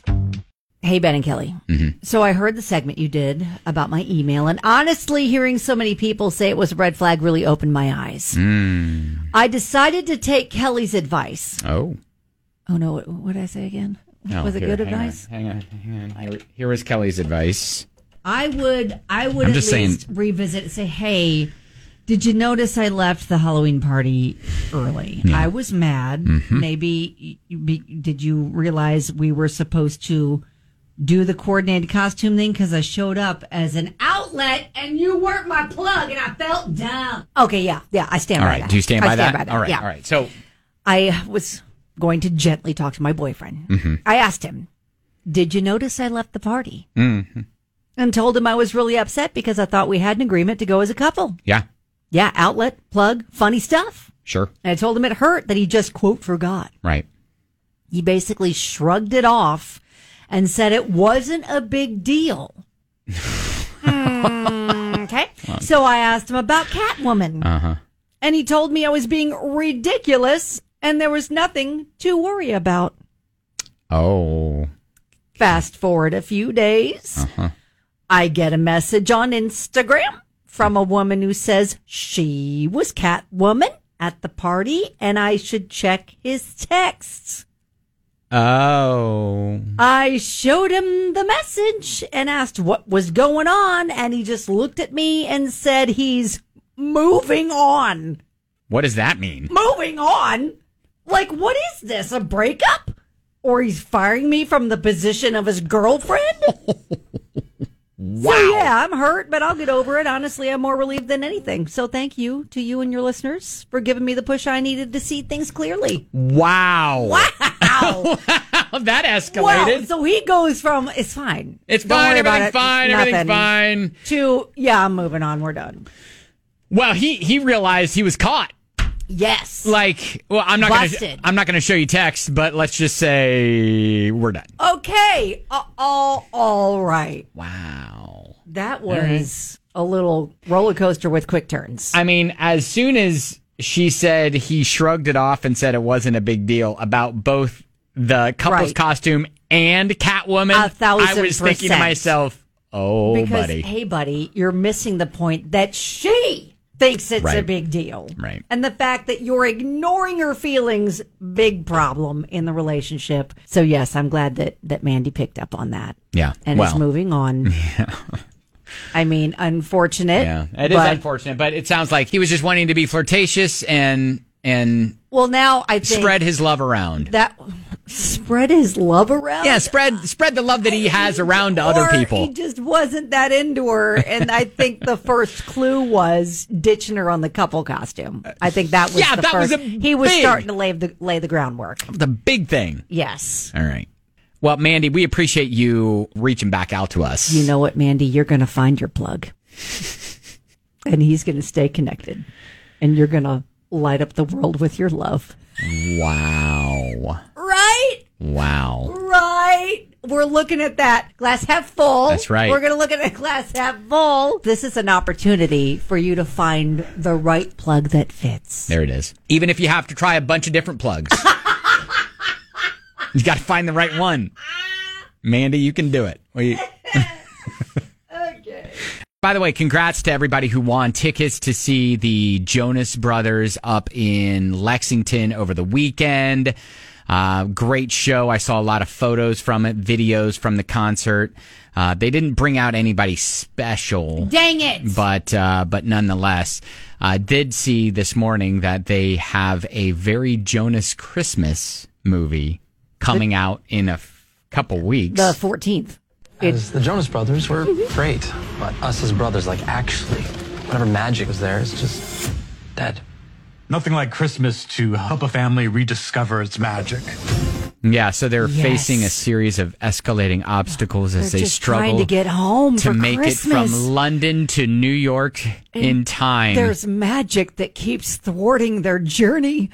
Hey, Ben and Kelly. So I heard the segment you did about my email, and honestly, hearing so many people say it was a red flag really opened my eyes. I decided to take Kelly's advice. Oh. Oh, no. What did I say again? Oh, Was it here, good hang advice? on, hang on. Here was Kelly's advice. I would I'm at just least revisit and say, hey, did you notice I left the Halloween party early? I was mad. Maybe did you realize we were supposed to do the coordinated costume thing because I showed up as an outlet and you weren't my plug and I felt dumb. Okay, yeah, I stand All by right. that. Do you stand I by that? By that. All right. Yeah. All right. So I was going to gently talk to my boyfriend. I asked him, did you notice I left the party? And told him I was really upset because I thought we had an agreement to go as a couple. yeah. Yeah, outlet, plug, funny stuff. Sure. And I told him it hurt that he just, quote, forgot. Right. He basically shrugged it off and said it wasn't a big deal. Okay. So I asked him about Catwoman. Uh-huh. And he told me I was being ridiculous and there was nothing to worry about. Oh. Fast forward a few days. Uh-huh. I get a message on Instagram from a woman who says she was Catwoman at the party and I should check his texts. Oh. I showed him the message and asked what was going on, and he just looked at me and said he's moving on. What does that mean? Moving on? Like, what is this, a breakup? Or he's firing me from the position of his girlfriend? Wow. So, yeah, I'm hurt, but I'll get over it. Honestly, I'm more relieved than anything. So thank you to you and your listeners for giving me the push I needed to see things clearly. Wow. Wow. That escalated. Well, so he goes from, it's fine. It's Don't fine, worry about everything's it, fine, nothing, everything's fine. to, yeah, I'm moving on, we're done. Well, he realized he was caught. Yes. Like, well, I'm not gonna show you text, but let's just say we're done. Okay. All right. Wow. That was a little roller coaster with quick turns. I mean, as soon as she said he shrugged it off and said it wasn't a big deal about both the couple's costume and Catwoman, 1,000%. I was thinking to myself, oh, because, buddy. hey, buddy, you're missing the point that she thinks it's a big deal. Right. And the fact that you're ignoring her feelings, big problem in the relationship. So, yes, I'm glad that Mandy picked up on that. Yeah. And is moving on. Yeah. I mean, unfortunate. Yeah, it is unfortunate, but it sounds like he was just wanting to be flirtatious and well, now I think spread his love around. That spread his love around. Yeah, spread the love that he has around to other people. He just wasn't that into her, and I think the first clue was ditching her on the couple costume. I think that was the first. He was starting to lay the groundwork. The big thing. Yes. All right. Well, Mandy, we appreciate you reaching back out to us. You know what, Mandy? You're going to find your plug, and he's going to stay connected, and you're going to light up the world with your love. Wow. Right? Wow. Right. We're looking at that glass half full. That's right. We're going to look at it glass half full. This is an opportunity for you to find the right plug that fits. There it is. Even if you have to try a bunch of different plugs. You got to find the right one. Mandy, you can do it. Okay. By the way, congrats to everybody who won tickets to see the Jonas Brothers up in Lexington over the weekend. Great show. I saw a lot of photos from it, videos from the concert. They didn't bring out anybody special. Dang it! But nonetheless, did see this morning that they have a very Jonas Christmas movie coming out in a couple weeks. The 14th. As the Jonas Brothers were great, but us as brothers, like, actually, whatever magic was there is just dead. Nothing like Christmas to help a family rediscover its magic. Yeah, so they're facing a series of escalating obstacles as they struggle trying to get home to for make Christmas. it from London to New York in time. There's magic that keeps thwarting their journey.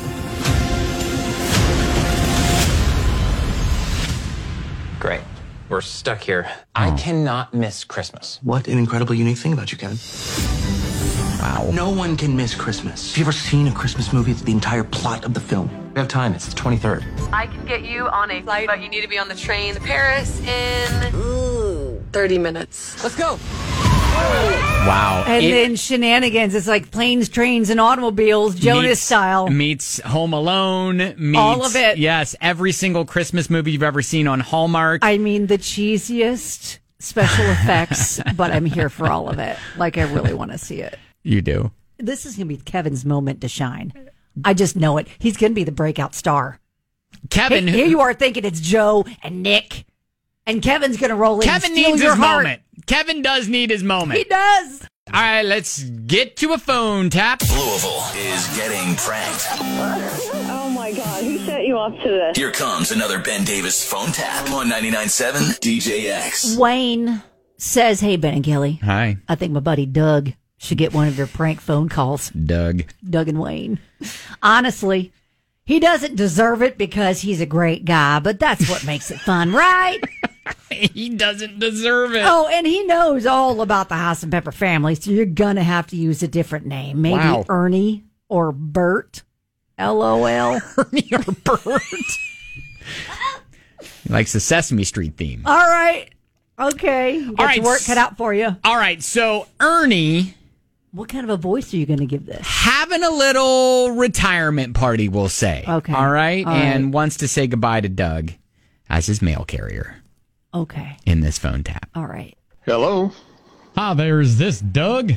Great. We're stuck here. I cannot miss Christmas. What an incredibly unique thing about you, Kevin. Wow. No one can miss Christmas. Have you ever seen a Christmas movie? It's the entire plot of the film. We have time. It's the 23rd. I can get you on a flight, but you need to be on the train to Paris in 30 minutes. Let's go. Wow. And then shenanigans. It's like planes, trains, and automobiles, Jonas style. Meets Home Alone. Meets, all of it. Yes, every single Christmas movie you've ever seen on Hallmark. I mean, the cheesiest special effects, but I'm here for all of it. Like, I really want to see it. You do. This is going to be Kevin's moment to shine. I just know it. He's going to be the breakout star. Kevin. Here you are thinking it's Joe and Nick. And Kevin's going to roll in. Kevin and steal needs your his heart. moment. Kevin does need his moment. He does. All right, let's get to a phone tap. Louisville is getting pranked. Oh my God, who set you up to this? Here comes another Ben Davis phone tap on 99.7 DJX. Wayne says, hey, Ben and Kelly. Hi. I think my buddy Doug should get one of your prank phone calls. Doug and Wayne. Honestly, he doesn't deserve it because he's a great guy, but that's what makes it fun, right? He doesn't deserve it. Oh, and he knows all about the House and Pepper family, so you're going to have to use a different name. Maybe Ernie or Bert. LOL. Ernie or Bert. He likes the Sesame Street theme. All right. Okay. Get your work cut out for you. All right. So, Ernie. What kind of a voice are you going to give this? Having a little retirement party, we'll say. Okay. All right. And wants to say goodbye to Doug as his mail carrier. Okay. In this phone tap. All right. Hello. Hi there. Is this Doug?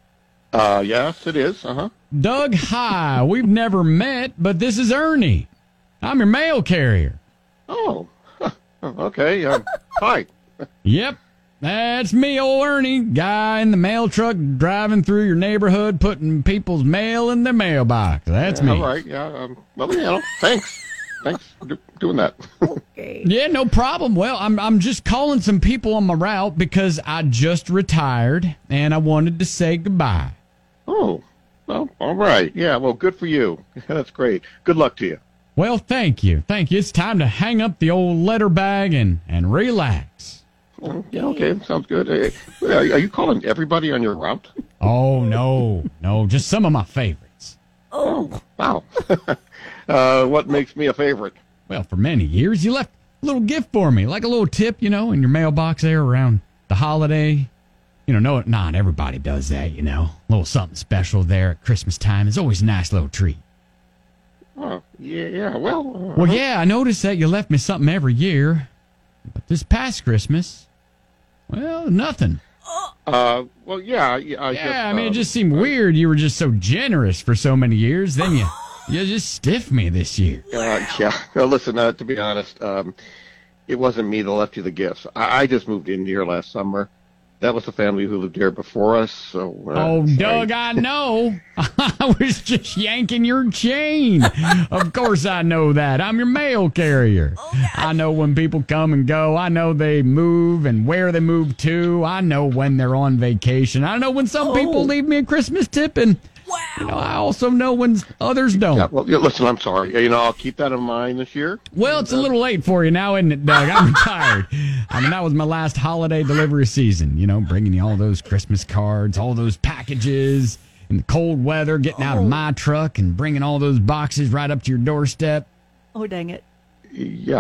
Yes, it is. Uh-huh. Doug, hi. We've never met, but this is Ernie. I'm your mail carrier. Oh, okay. Hi. Yep. That's me, old Ernie. Guy in the mail truck driving through your neighborhood, putting people's mail in their mailbox. That's me. All right. Yeah. Well, thanks. Thanks for doing that. Okay. Yeah, no problem. Well, I'm just calling some people on my route because I just retired and I wanted to say goodbye. Oh, well, all right. Yeah, well, good for you. That's great. Good luck to you. Well, thank you. Thank you. It's time to hang up the old letter bag and relax. Yeah, okay. Sounds good. Are you calling everybody on your route? Oh, no, just some of my favorites. Oh, wow. What makes me a favorite? Well, for many years, you left a little gift for me, like a little tip, in your mailbox there around the holiday. No, not everybody does that, A little something special there at Christmas time is always a nice little treat. Oh, yeah, well... Well, yeah, I noticed that you left me something every year. But this past Christmas, well, nothing. Well, yeah. It just seemed weird. You were just so generous for so many years. Then you just stiffed me this year. Yeah. Well, listen, to be honest, it wasn't me that left you the gifts. I just moved in here last summer. That was the family who lived here before us. So. Doug, I know. I was just yanking your chain. Of course I know that. I'm your mail carrier. I know when people come and go. I know they move and where they move to. I know when they're on vacation. I know when some people leave me a Christmas tip, and I also know when others don't. Yeah, well, listen, I'm sorry. I'll keep that in mind this year. Well, it's a little late for you now, isn't it, Doug? I'm retired. That was my last holiday delivery season, bringing you all those Christmas cards, all those packages in the cold weather, getting out of my truck and bringing all those boxes right up to your doorstep. Oh, dang it. Yeah,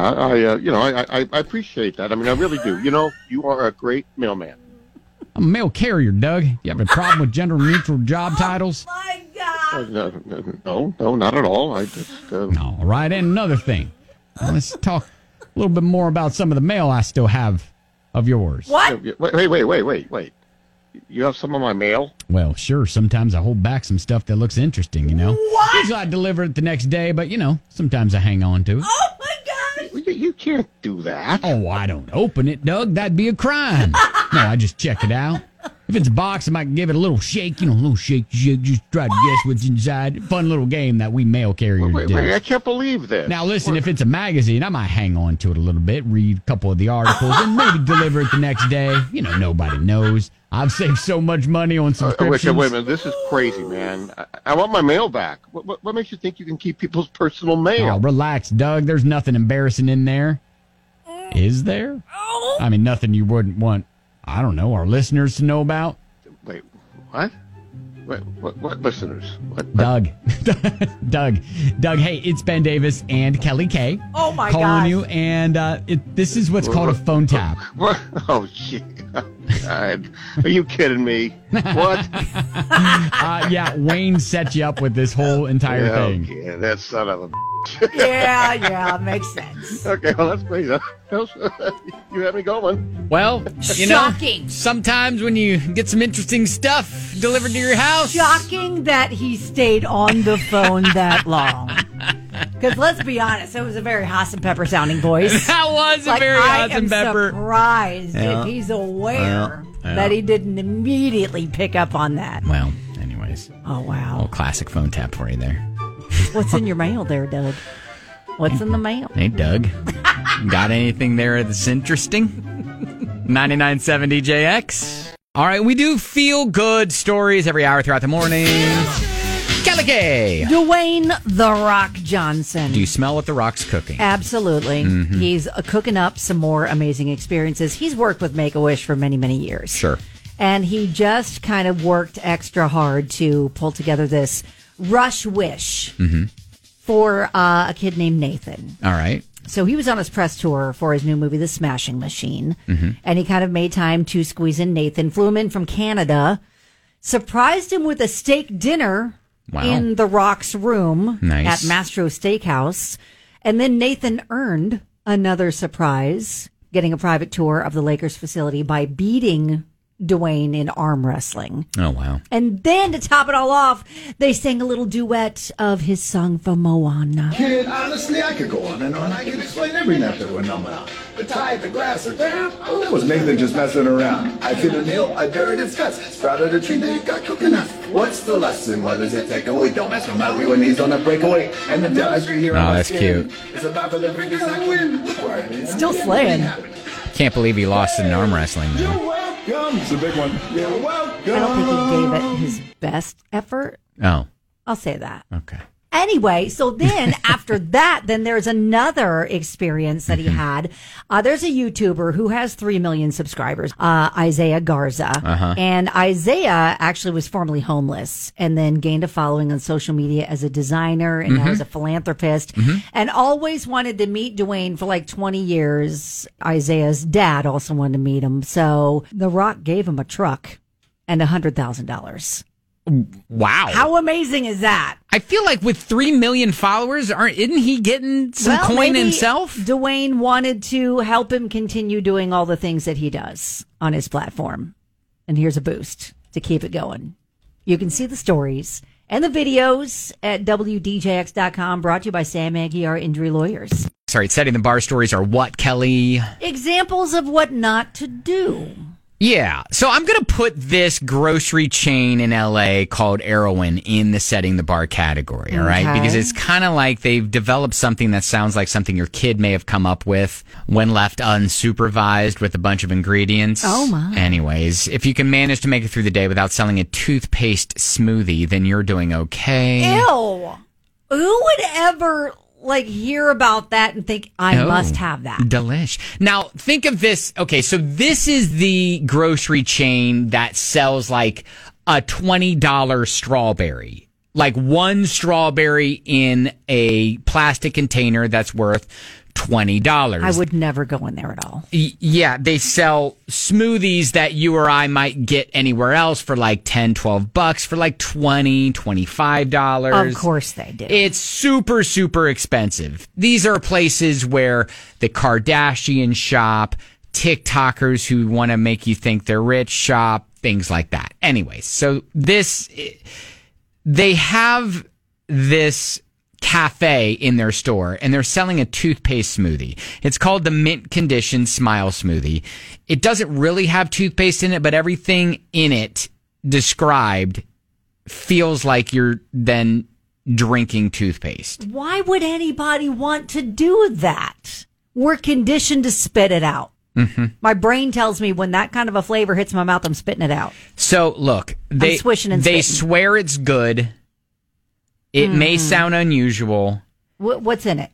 I appreciate that. I really do. You are a great mailman. I'm a mail carrier, Doug. You have a problem with gender-neutral job titles? My God. No, not at all. I just... All right, and another thing. Let's talk a little bit more about some of the mail I still have of yours. What? Wait. You have some of my mail? Well, sure. Sometimes I hold back some stuff that looks interesting, What? Usually I deliver it the next day, but, sometimes I hang on to it. Oh, my God. You can't do that. Oh, I don't open it, Doug. That'd be a crime. No, I just check it out. If it's a box, I might give it a little shake, a little shake, just try to guess what's inside. Fun little game that we mail carriers do. Wait, I can't believe this. Now, listen, if it's a magazine, I might hang on to it a little bit, read a couple of the articles, and maybe deliver it the next day. Nobody knows. I've saved so much money on subscriptions. Wait a minute. This is crazy, man. I want my mail back. What makes you think you can keep people's personal mail? Oh, relax, Doug. There's nothing embarrassing in there. Is there? Nothing you wouldn't want, I don't know, our listeners to know about. Wait, what? What listeners? What? Doug. Doug, hey, it's Ben Davis and Kelly Kay. Oh, my God. Calling gosh. you, and this is what's called a phone tap. What? Oh, shit. God. Are you kidding me? What? Yeah, Wayne set you up with this whole entire thing. Yeah, that son of a... Yeah, makes sense. Okay, well, that's great. You have me going. Well, Shocking. Sometimes when you get some interesting stuff delivered to your house. Shocking that he stayed on the phone that long. Because let's be honest, it was a very Haas and Pepper sounding voice. That was a very Haas and Pepper. I'm surprised if he's aware that he didn't immediately pick up on that. Well, anyways. Oh, wow. Little classic phone tap for you there. What's in your mail there, Doug? What's in the mail? Hey, Doug. Got anything there that's interesting? 99.7 DJX. All right, we do feel good stories every hour throughout the morning. Kelly Kay. Dwayne The Rock Johnson. Do you smell what The Rock's cooking? Absolutely. Mm-hmm. He's cooking up some more amazing experiences. He's worked with Make-A-Wish for many, many years. Sure. And he just kind of worked extra hard to pull together this Rush Wish for a kid named Nathan. All right. So he was on his press tour for his new movie, The Smashing Machine. And he kind of made time to squeeze in Nathan, flew him in from Canada, surprised him with a steak dinner in The Rock's room at Mastro Steakhouse. And then Nathan earned another surprise, getting a private tour of the Lakers facility by beating Dwayne in arm wrestling. Oh, wow. And then to top it all off, they sang a little duet of his song from Moana. Kid, honestly, I could go on and on. I could explain every phenomenon. The tide, the grass, the ground. Oh, that was Nathan just messing around. I fit a nail, I buried its guts. Sprouted a tree, now you got coconuts. What's the lesson? What does it take away? Don't mess with my real knees on a breakaway. And the dust you hear on my skin. Cute. It's about for the biggest I win. Still slaying. Can't believe he lost in arm wrestling, though. You're welcome. It's a big one. You're welcome. I don't think he gave it his best effort. Oh. I'll say that. Okay. Anyway, so then after that, then there's another experience that he had. There's a YouTuber who has 3 million subscribers, Isaiah Garza. And Isaiah actually was formerly homeless and then gained a following on social media as a designer and now as a philanthropist and always wanted to meet Dwayne for like 20 years. Isaiah's dad also wanted to meet him. So The Rock gave him a truck and $100,000. Wow. How amazing is that? I feel like with 3 million followers, isn't he getting some coin himself? Dwayne wanted to help him continue doing all the things that he does on his platform. And here's a boost to keep it going. You can see the stories and the videos at WDJX.com, brought to you by Sam Aguiar Injury Lawyers. Sorry, setting the bar stories are what, Kelly? Examples of what not to do. Yeah. So I'm going to put this grocery chain in LA called Erewhon in the setting the bar category. All right. Because it's kind of like they've developed something that sounds like something your kid may have come up with when left unsupervised with a bunch of ingredients. Oh, my. Anyways, if you can manage to make it through the day without selling a toothpaste smoothie, then you're doing okay. Ew. Who would ever hear about that and think, I must have that? Delish. Now, think of this. Okay, so this is the grocery chain that sells like a $20 strawberry. Like one strawberry in a plastic container that's worth $20. I would never go in there at all. Yeah, they sell smoothies that you or I might get anywhere else for like $10, $12 for like $20, $25. Of course they do. It's super, super expensive. These are places where the Kardashians shop, TikTokers who want to make you think they're rich shop, things like that. Anyways, so they have this cafe in their store and they're selling a toothpaste smoothie. It's called the Mint Condition Smile Smoothie. It doesn't really have toothpaste in it, but everything in it described feels like you're then drinking toothpaste. Why would anybody want to do that? We're conditioned to spit it out. My brain tells me when that kind of a flavor hits my mouth, I'm spitting it out. So look, they swear it's good. It may sound unusual. What's in it?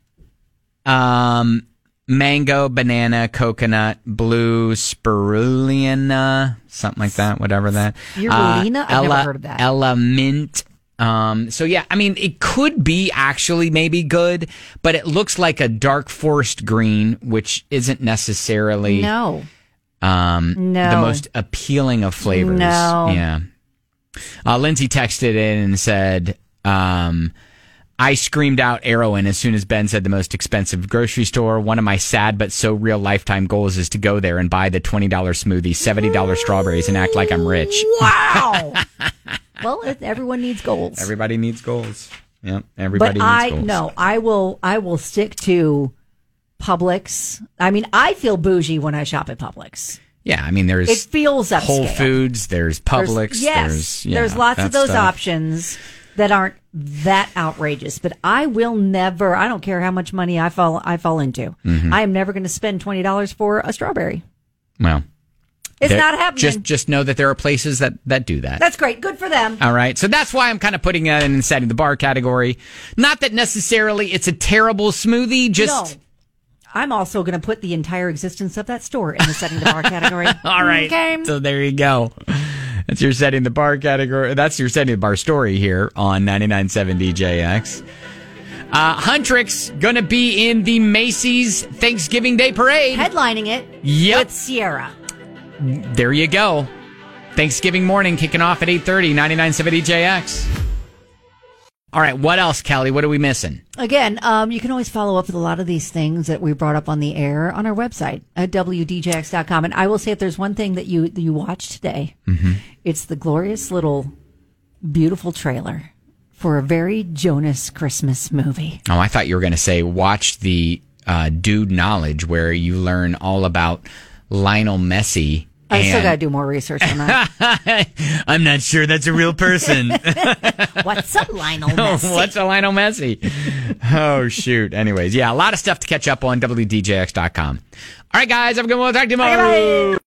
Mango, banana, coconut, blue, spirulina, something like that, whatever that. Spirulina? I've never heard of that. Ella mint. So yeah, I mean, it could be actually maybe good, but it looks like a dark forest green, which isn't necessarily the most appealing of flavors. No. Yeah. Lindsay texted in and said, I screamed out Erewhon as soon as Ben said the most expensive grocery store. One of my sad but so real lifetime goals is to go there and buy the $20 smoothie, $70 strawberries, and act like I'm rich. Wow. Well, everyone needs goals. Everybody needs goals. Yep, everybody needs goals. No, I will stick to Publix. I mean, I feel bougie when I shop at Publix. Yeah, I mean, it feels upscale. Whole Foods, there's Publix. There's lots of those options that aren't that outrageous, but I will never, I don't care how much money I fall into. I am never going to spend $20 for a strawberry. Well, It's not happening. Just know that there are places that do that. That's great. Good for them. All right. So that's why I'm kind of putting that in the setting the bar category. Not that necessarily it's a terrible smoothie. Just. No. I'm also going to put the entire existence of that store in the setting the bar category. All right. Okay. So there you go. That's your setting the bar category. That's your setting the bar story here on 99.7 DJX. Huntrix going to be in the Macy's Thanksgiving Day Parade. Headlining it with Sierra. There you go. Thanksgiving morning kicking off at 8:30, 99.7 DJX. All right, what else, Kelly? What are we missing? Again, you can always follow up with a lot of these things that we brought up on the air on our website at WDJX.com. And I will say if there's one thing that you watched today, it's the glorious little beautiful trailer for a very Jonas Christmas movie. Oh, I thought you were going to say watch the Dude Knowledge, where you learn all about Lionel Messi. I still got to do more research on that. I'm not sure that's a real person. What's a Lionel Messi? What's a Lionel Messi? Oh, shoot. Anyways, yeah, a lot of stuff to catch up on, WDJX.com. All right, guys, have a good one. We'll talk to you tomorrow. Bye.